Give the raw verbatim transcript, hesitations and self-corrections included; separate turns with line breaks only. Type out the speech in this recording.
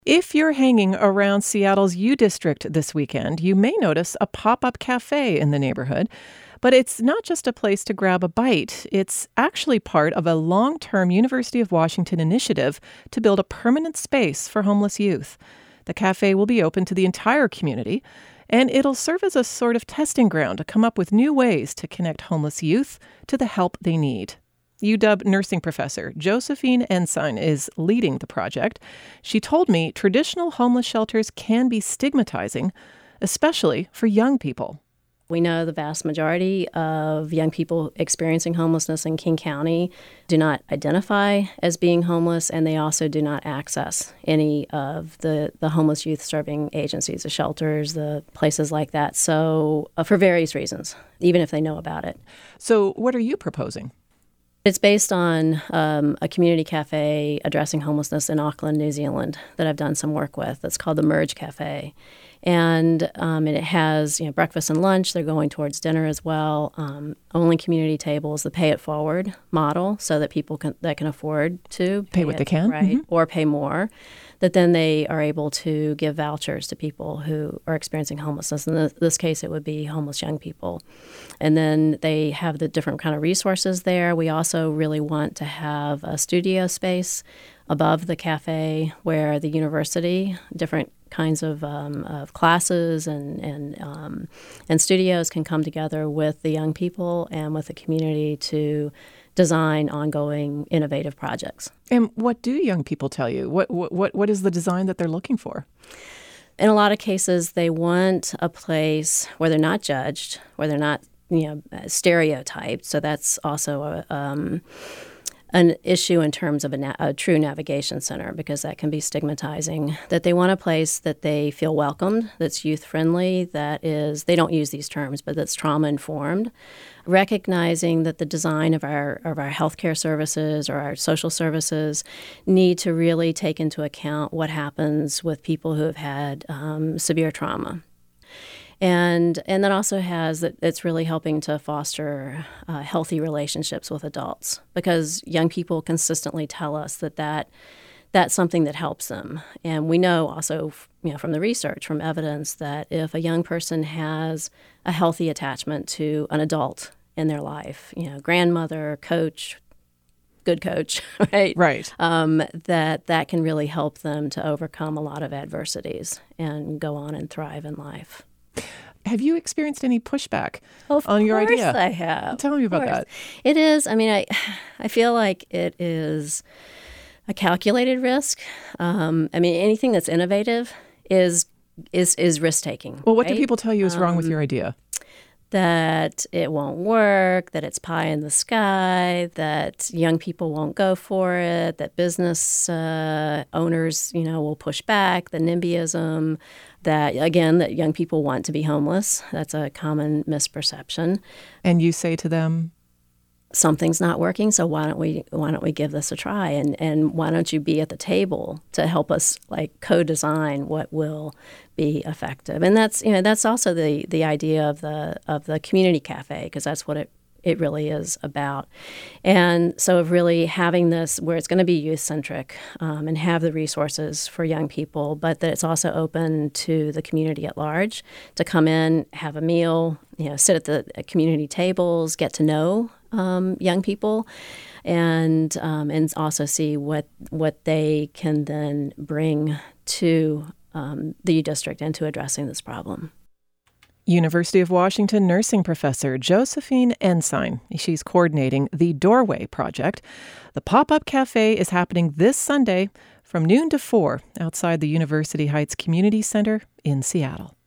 If you're hanging around Seattle's U District this weekend, you may notice a pop-up cafe in the neighborhood. But it's not just a place to grab a bite. It's actually part of a long-term University of Washington initiative to build a permanent space for homeless youth. The cafe will be open to the entire community, and it'll serve as a sort of testing ground to come up with new ways to connect homeless youth to the help they need. U W nursing professor Josephine Ensign is leading the project. She told me traditional homeless shelters can be stigmatizing, especially for young people.
We know the vast majority of young people experiencing homelessness in King County do not identify as being homeless, and they also do not access any of the, the homeless youth serving agencies, the shelters, the places like that. So uh, for various reasons, even if they know about it.
So what are you proposing?
It's based on um, a community cafe addressing homelessness in Auckland, New Zealand, that I've done some work with. It's called the Merge Cafe. And, um, and it has you know, breakfast and lunch. They're going towards dinner as well. Um, only community tables, the pay it forward model, so that people can, that can afford to
pay, pay what
it,
they can,
right,
mm-hmm.
or pay more, that then they are able to give vouchers to people who are experiencing homelessness. In this, this case, it would be homeless young people. And then they have the different kind of resources there. We also really want to have a studio space above the cafe where the university, different kinds of, um, of classes and and um, and studios can come together with the young people and with the community to design ongoing innovative projects.
And what do young people tell you? What what what is the design that they're looking for?
In a lot of cases, they want a place where they're not judged, where they're not you know stereotyped. So that's also a um, an issue in terms of a, na- a true navigation center, because that can be stigmatizing, that they want a place that they feel welcomed, that's youth-friendly, that is, they don't use these terms, but that's trauma-informed, recognizing that the design of our of our healthcare services or our social services need to really take into account what happens with people who have had um, severe trauma. And and that also has that it's really helping to foster uh, healthy relationships with adults, because young people consistently tell us that, that that's something that helps them. And we know also you know, from the research, from evidence, that if a young person has a healthy attachment to an adult in their life, you know, grandmother, coach, good coach, right?
Right.
Um, that that can really help them to overcome a lot of adversities and go on and thrive in life.
Have you experienced any pushback
of
on your idea?
Of course I have.
Tell me about that.
It is, I mean, I I feel like it is a calculated risk. Um, I mean, anything that's innovative is is is risk-taking.
Well, what
right?
do people tell you is wrong um, with your idea?
That it won't work, that it's pie in the sky, that young people won't go for it, that business uh, owners, you know, will push back, the NIMBYism, that, again, that young people want to be homeless. That's a common misperception.
And you say to them,
something's not working, so why don't we why don't we give this a try? And and why don't you be at the table to help us like co-design what will be effective? And that's you know that's also the the idea of the of the community cafe, because that's what it it really is about. And so of really having this where it's going to be youth-centric um, and have the resources for young people, but that it's also open to the community at large to come in, have a meal, you know, sit at the community tables, get to know um, young people, and um, and also see what what they can then bring to um, the U District into addressing this problem.
University of Washington nursing professor Josephine Ensign. She's coordinating the Doorway Project. The pop-up cafe is happening this Sunday from noon to four outside the University Heights Community Center in Seattle.